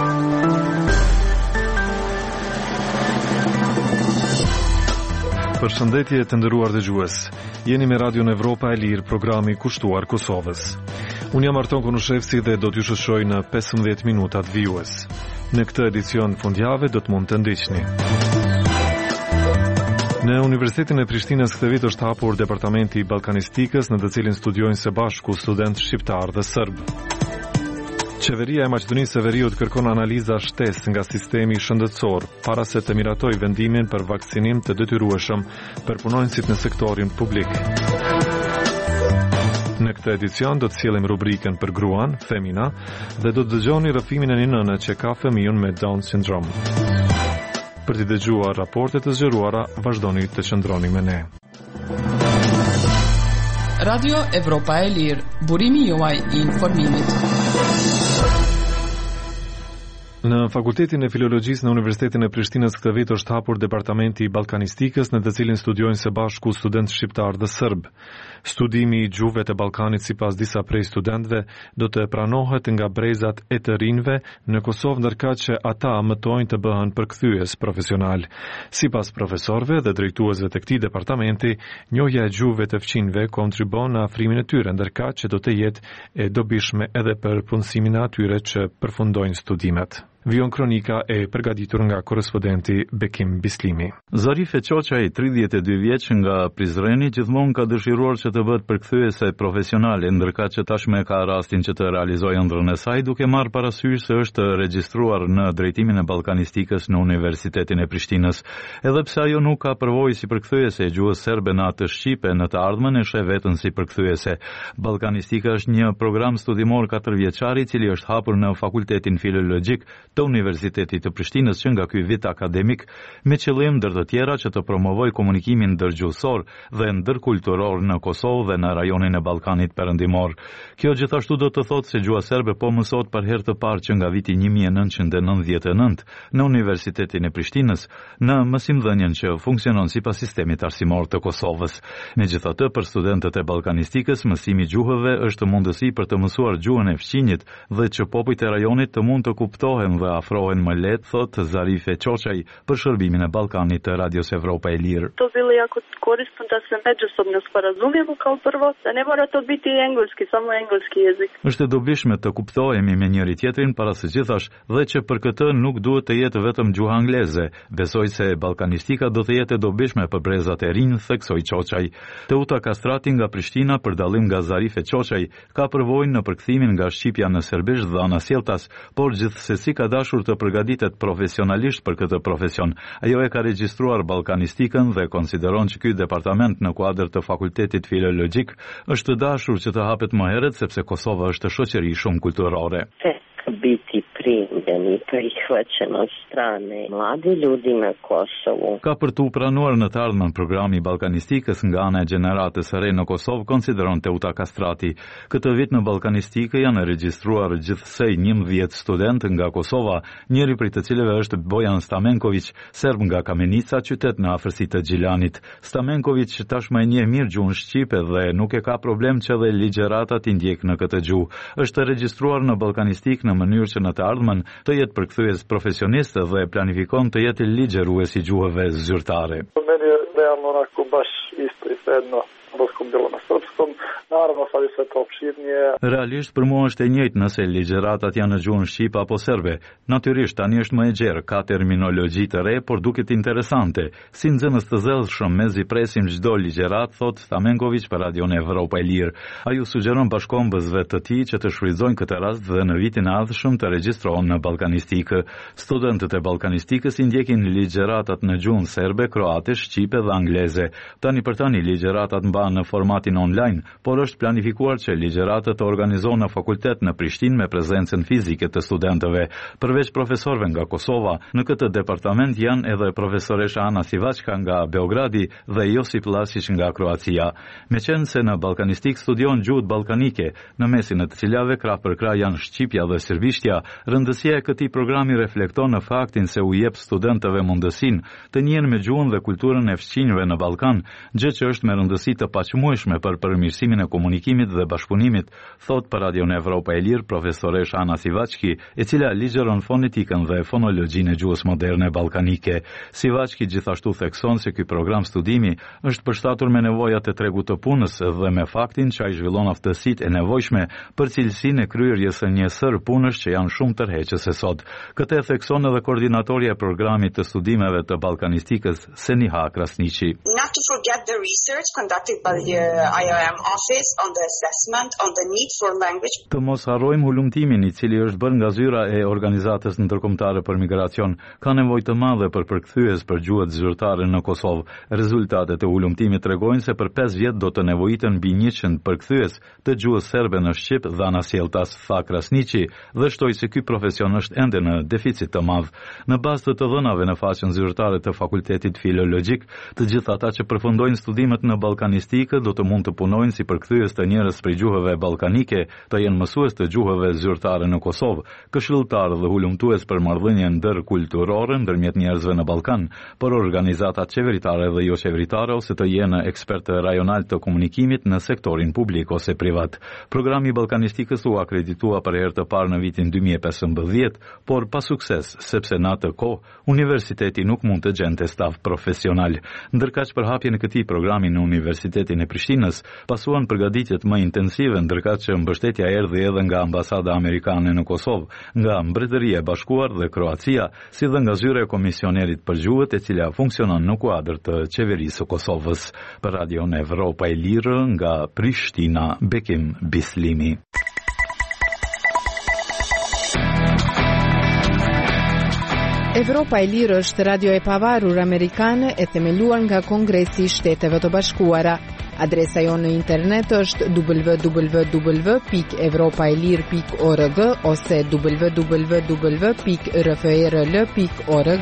Përshëndetje të nderuar dëgjues. Jeni me Radion Evropa e Lirë, programi kushtuar Kosovës. Unë jam Arton Konushevsi dhe do t'ju shoqëroj në 15 minutat vijues. Në këtë edicion fundjavë do të mund të ndiqni. Në Universitetin e Prishtinës këtë vit është hapur departamenti i ballkanistikës, në të cilin studiojnë së bashku studentë shqiptar dhe serb. Qeveria e Maqedonisë së Veriut kërkon analiza shtesë nga sistemi shëndetësor para se të miratoj vendimin për vaksinim të detyrueshëm për punonjësit në sektorin publik. Në këtë edicion do të sjellim rubrikën për gruan, Femina, dhe do të dëgjoni rrëfimin e një nëne që ka fëmijën me Down syndrome. Për të dëgjuar raportet e zgjeruara, vazhdoni të qëndroni me ne. Radio Evropa e Lirë, burimi juaj i informimit. Në Fakultetin e Filologjisë në Universitetin e Prishtinës këtë vit është hapur departamenti i ballkanistikës, në të cilin studiojnë së bashku studentë shqiptar dhe serb. Studimi i gjuhëve të Ballkanit sipas disa prej studentëve do të pranohet nga brezat e të rinjve në Kosovë, ndërkaq që ata mëtojnë të bëhen përkthyes profesional. Sipas profesorëve dhe drejtuesve të këtij departamenti, njohja e gjuhëve të fqinjve kontribon në afrimin e tyre, ndërkaq që do të jetë e dobishme edhe për punësimin e atyre që përfundojnë studimet. Vion kronika e përgatitur nga korrespondenti Bekim Bislimi. Zarife Qoqaj, 32 vjeç nga Prizreni, gjithmonë ka dëshiruar që të bëhet përkthyese profesionale, ndërkaq që tashmë ka rastin që të realizojë ëndrrën e saj, duke marrë parasysh se është regjistruar në drejtimin e ballkanistikës në Universitetin e Prishtinës. Edhe pse ajo nuk ka përvojë si përkthyese e gjuhës serbe në atë shqipe, në të ardhmen e sheh veten si përkthyese. Ballkanistika është një program studimor 4 vjeçar i cili është hapur në Fakultetin Filologjik të Universitetit të Prishtinës që nga ky vit akademik, me qëllim ndër të tjera që të promovoj komunikimin ndërgjuhësor dhe ndërkulturor në Kosovë dhe në rajonin e Ballkanit Perëndimor. Kjo gjithashtu do të thotë se gjuha serbe po mësohet për herë të parë që nga viti 1999 në Universitetin e Prishtinës, në mësimdhënien që funksionon sipas sistemit arsimor të Kosovës. Megjithatë, për studentët e ballkanistikës, mësimi i gjuhëve është mundësi për të mësuar gjuhën e fqinjit dhe që popujt e rajonit të mund të kuptohen dhe afrohen më lehtë, thot Zarife Qoqaj për shërbimin e Ballkanit të Radios Evropa e Lirë. To bile jako korisno da se međusobno sporazumijemo kao prvo, da ne mora to biti engleski, samo engleski jezik. Është e dobishme të kuptohemi me njëri tjetrin para së gjithash dhe që për këtë nuk duhet të jetë vetëm gjuha angleze. Besoj se ballkanistika do të jetë e dobishme për brezat e rinj, theksoi Qoqaj. Teuta Kastrati nga Prishtina, për dallim nga Zarife Qoqaj, ka përvojën në përkthimin nga shqipja në serbisht dhe anasjelltas, por gjithsesi ka dashur të përgatitet profesionalisht për këtë profesion. Ajo e ka regjistruar ballkanistikën dhe konsideron që ky departament në kuadër të Fakultetit Filologjik është dashur që të hapet më herët sepse Kosova është shoqëri shumë kulturore. Biti primljeni i prihvaćen od strane mladi ljudi na Kosovu. Ka për tu pranuar në të ardhmen programi ballkanistikës nga ana e gjeneratës së re në Kosovë, konsideron Teuta Kastrati. Këtë vit në ballkanistikë janë regjistruar gjithsej 11 studentë nga Kosova, njëri prej të cilëve është Bojan Stamenković, serb nga Kamenica, qytet në afërsi të Gjilanit. Stamenković tashmë e njeh mirë gjuhën shqipe dhe nuk e ka problem që edhe ligjëratat i ndjek në këtë gjuhë. Është regjistruar në ballkanistikë në mënyrë që në të ardhmen të jetë përkthyes profesionist dhe planifikon të jetë ligjërues i gjuhëve zyrtare. Meni je realno onako baš isto i svejedno borskom bilo na srpskom. Naravno sad je sve to opširnije. Realisht për mua është e njëjtë nëse ligjëratat janë në gjuhën shqipe apo serbe. Natyrisht tani është më e gjerë, ka terminologji të re, por duket interesante. Si nxënës të zellshëm mezi presim çdo ligjërat, thot Stamenković për Radion Evropa e Lirë. Ai u sugjeron bashkombësve të tij që të shfrytëzojnë këtë rast dhe në vitin e ardhshëm të regjistrohen në ballkanistikë. Studentët e ballkanistikës i ndjekin ligjëratat në gjuhën serbe, kroate, shqipe dhe angleze. Tani për tani ligjëratat mbahen në formatin online, por është planifikuar që ligjëratët të organizohen në fakultet në Prishtinë me prezencën fizike të studentëve. Përveç profesorëve nga Kosova, në këtë departament janë edhe profesoresha Ana Sivaçka nga Beogradi dhe Josip Lasić nga Kroacia. Meqense në ballkanistik studion gjuhët ballkanike, në mesin e të cilave krah për krah janë shqipja dhe serbishtja, rëndësia e këtij programi reflekton në faktin se u jep studentëve mundësinë të njihen me gjuhën dhe kulturën e fqinjve në Ballkan, gjë që është me rëndësi të paqmueshme për përmirësimin e komunikimit dhe bashkëpunimit, thot për Radion Evropa e Lirë profesoresh Ana Sivaqki, e cila ligjeron fonetikën dhe fonologjinë e gjuhës moderne ballkanike. Sivaqki gjithashtu thekson se ky program studimi është përshtatur me nevojat e tregut të punës dhe me faktin që ai zhvillon aftësitë e nevojshme për cilësinë e kryerjes së një sër punësh që janë shumë tërheqëse sot. Këtë e thekson edhe koordinatorja e programit të studimeve të ballkanistikës Seniha Krasniqi. Not to forget the research conducted by the IOM office on the assessment on the need for language. Të mos harrojmë hulumtimin i cili është bërë nga zyra e Organizatës Ndërkombëtare për Migracion. Ka nevojë të madhe për përkthyes për gjuhët zyrtare në Kosovë. Rezultatet e hulumtimit tregojnë se për 5 vjet do të nevojiten mbi 100 përkthyes të gjuhës serbe në shqip dhe anasjelltas, tha Krasniqi dhe shtoi se ky profesion është ende në deficit të madh. Në bazë të dhënave në faqen zyrtare të Fakultetit Filologjik, të gjithë ata që përfundojnë studimet në ballkanistikë do të mund të punojnë si përkthyes të njerëz prej gjuhëve ballkanike, të jenë mësues të gjuhëve zyrtare në Kosovë, këshilltar dhe hulumtues për marrëdhënie ndërkulturore ndërmjet njerëzve në Ballkan, por organizata qeveritare dhe jo qeveritare ose të jenë ekspertë rajonal të komunikimit në sektorin publik ose privat. Programi ballkanistikës u akreditua për herë të parë në vitin 2015, por pa sukses, sepse në atë kohë universiteti nuk mund të gjente staf profesional. Ndërkaq për hapjen e këtij programi në Universitetin e Prishtinës, pasuan përgatitjet më intensive, ndërkaq që mbështetja erdhi edhe nga Ambasada Amerikane në Kosovë, nga Mbretëria e Bashkuar dhe Kroacia, si dhe nga zyra e Komisionerit për Gjuhët, e cila funksionon në kuadër të qeverisë së Kosovës. Për Radion Evropa e Lirë nga Prishtina, Bekim Bislimi. Evropa e Lirë është radio e pavarur amerikane e themeluar nga Kongresi i Shteteve të Bashkuara. Adresa jonë në internet është www.evropaelir.org ose www.rfrl.org.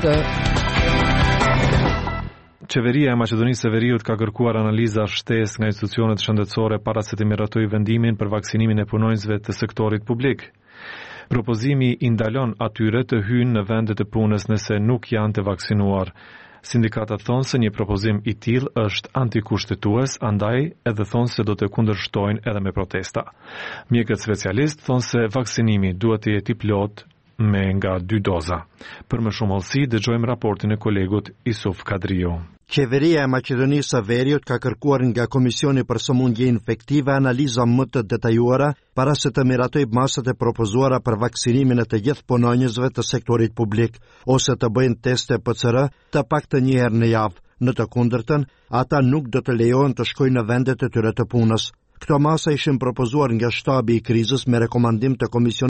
Qeveria e Maqedonisë së Veriut ka kërkuar analiza shtesë nga institucionet shëndetësore para se të miratojë vendimin për vaksinimin e punonjësve të sektorit publik. Propozimi i ndalon atyre të hyjnë në vendet e punës nëse nuk janë të vaksinuar. Sindikatat thonë se një propozim i tillë është antikushtetues, andaj edhe thonë se do të kundërshtojnë edhe me protesta. Mjekët specialistë thonë se vaksinimi duhet të jetë i plot me nga 2 doza. Për më shumë hollësi, dëgjojmë raportin e kolegut Isuf Kadriu. Qeveria e Maqedonisë së Veriut ka kërkuar nga Komisioni për Sëmundje Infektive analiza më të detajuara para se të miratojë masat e propozuara për vaksinimin e të gjithë punonjësve të sektorit publik ose të bëjnë teste PCR të paktën një herë në javë. Në të kundërtën, ata nuk do të lejohen të shkojnë në vendet e tyre të punës. Këto masa ishin propozuar nga shtabi i krizës me rekomandim të Komisionit